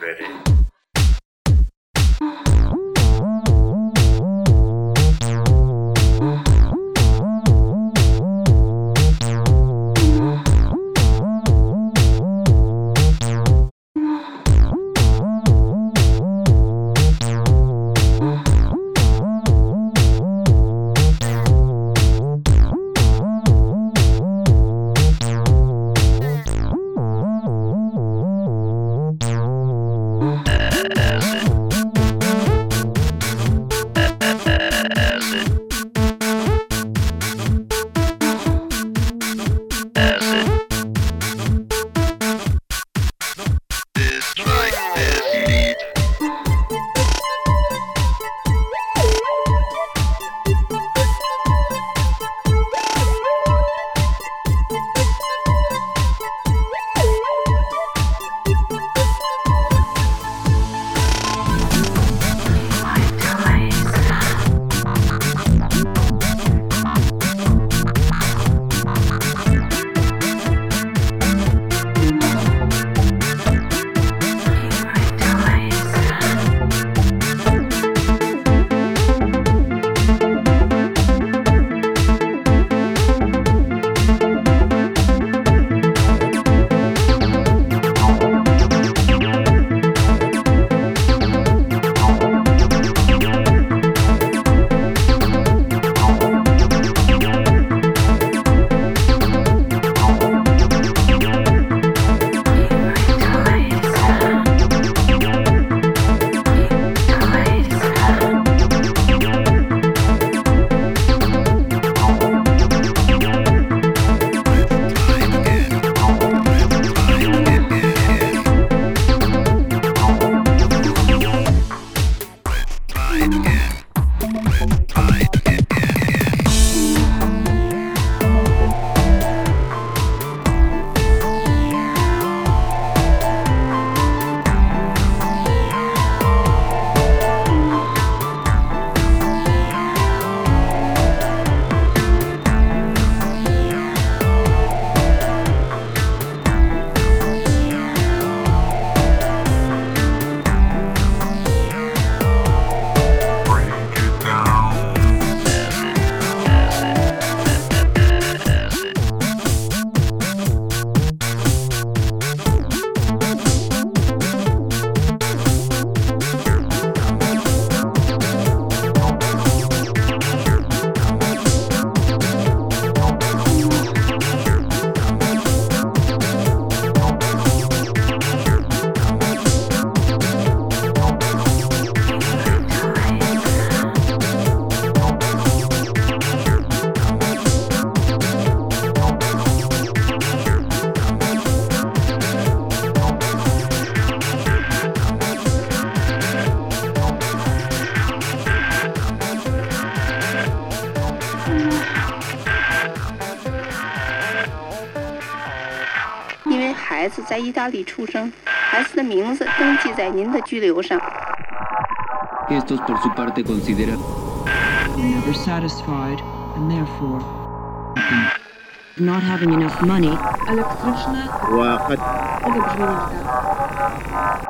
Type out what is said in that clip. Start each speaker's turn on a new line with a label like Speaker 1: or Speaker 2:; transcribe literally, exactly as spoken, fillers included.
Speaker 1: ready.
Speaker 2: 因为孩子在意大利出生，孩子的名字登记在您的居留上。
Speaker 3: Estos por su parte consideran
Speaker 4: never satisfied and therefore not having enough money.
Speaker 5: Elektryczne.
Speaker 3: واحد.
Speaker 5: Olbrzymi.